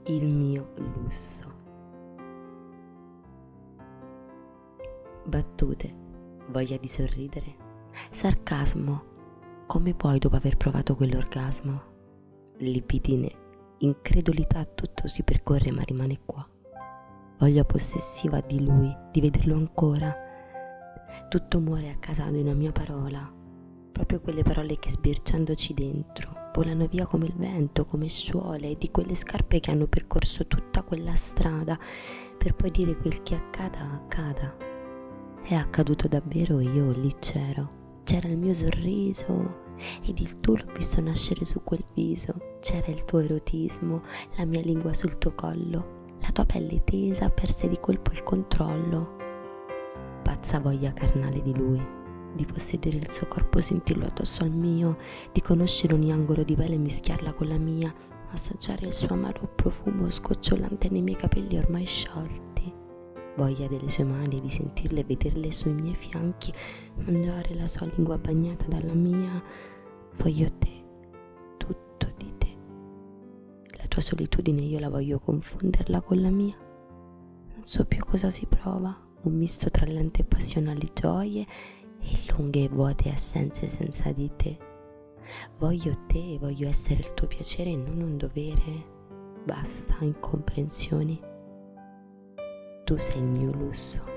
il mio lusso. Battute, voglia di sorridere, sarcasmo. Come puoi dopo aver provato quell'orgasmo? Libidine, incredulità, tutto si percorre ma rimane qua. Voglia possessiva di lui, di vederlo ancora. Tutto muore a casa di una mia parola, proprio quelle parole che sbirciandoci dentro volano via come il vento, come suole, e di quelle scarpe che hanno percorso tutta quella strada per poi dire quel che accada. È accaduto davvero e io lì c'ero. C'era il mio sorriso ed il tuo l'ho visto nascere su quel viso. C'era il tuo erotismo, la mia lingua sul tuo collo, la tua pelle tesa perse di colpo il controllo. Pazza voglia carnale di lui, di possedere il suo corpo, sentirlo addosso al mio, di conoscere ogni angolo di pelle e mischiarla con la mia, assaggiare il suo amaro profumo sgocciolante nei miei capelli ormai sciolti. Voglia delle sue mani, di sentirle e vederle sui miei fianchi, mangiare la sua lingua bagnata dalla mia. Voglio te, tutto di te. La tua solitudine io la voglio confonderla con la mia. Non so più cosa si prova, un misto tra lente e passionali gioie e lunghe e vuote assenze senza di te. Voglio te, voglio essere il tuo piacere e non un dovere. Basta incomprensioni. Tu sei il mio lusso.